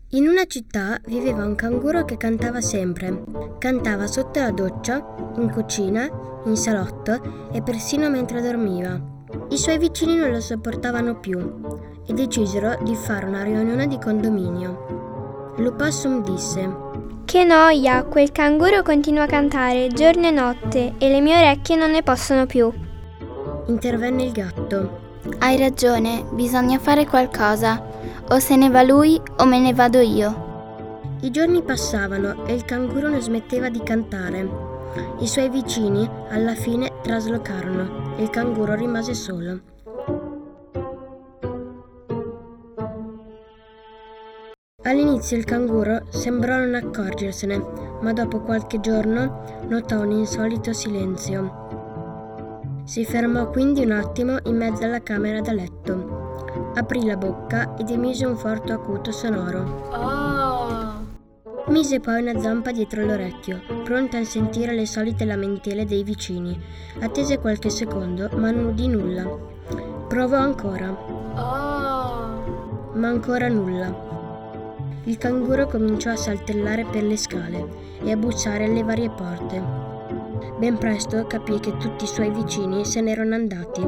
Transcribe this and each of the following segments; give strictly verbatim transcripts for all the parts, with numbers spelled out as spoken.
In una città viveva un canguro che cantava sempre. Cantava sotto la doccia, in cucina, in salotto e persino mentre dormiva. I suoi vicini non lo sopportavano più e decisero di fare una riunione di condominio. L'opossum disse: «Che noia, quel canguro continua a cantare giorno e notte e le mie orecchie non ne possono più». Intervenne il gatto. «Hai ragione, bisogna fare qualcosa. O se ne va lui o me ne vado io». I giorni passavano e il canguro non smetteva di cantare. I suoi vicini alla fine traslocarono e il canguro rimase solo. All'inizio il canguro sembrò non accorgersene, ma dopo qualche giorno notò un insolito silenzio. Si fermò quindi un attimo in mezzo alla camera da letto. Aprì la bocca ed emise un forte acuto sonoro. Oh! Mise poi una zampa dietro l'orecchio, pronta a sentire le solite lamentele dei vicini. Attese qualche secondo, ma non udì nulla. Provò ancora. Oh! Ma ancora nulla. Il canguro cominciò a saltellare per le scale e a bussare alle varie porte. Ben presto capì che tutti i suoi vicini se n'erano andati.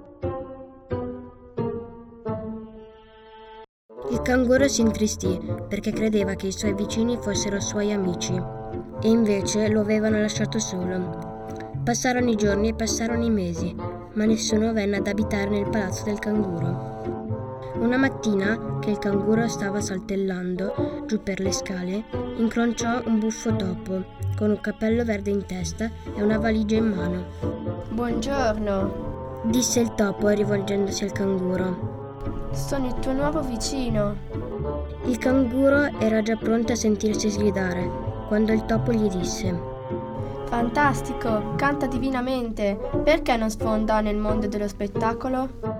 Il canguro si intristì perché credeva che i suoi vicini fossero suoi amici e invece lo avevano lasciato solo. Passarono i giorni e passarono i mesi, ma nessuno venne ad abitare nel palazzo del canguro. Una mattina, che il canguro stava saltellando giù per le scale, incrociò un buffo topo con un cappello verde in testa e una valigia in mano. «Buongiorno», disse il topo rivolgendosi al canguro. «Sono il tuo nuovo vicino». Il canguro era già pronto a sentirsi sgridare quando il topo gli disse: «Fantastico, canta divinamente, perché non sfonda nel mondo dello spettacolo?»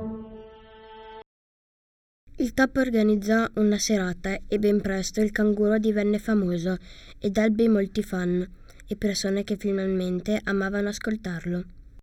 Il topo organizzò una serata e ben presto il canguro divenne famoso ed ebbe molti fan e persone che finalmente amavano ascoltarlo.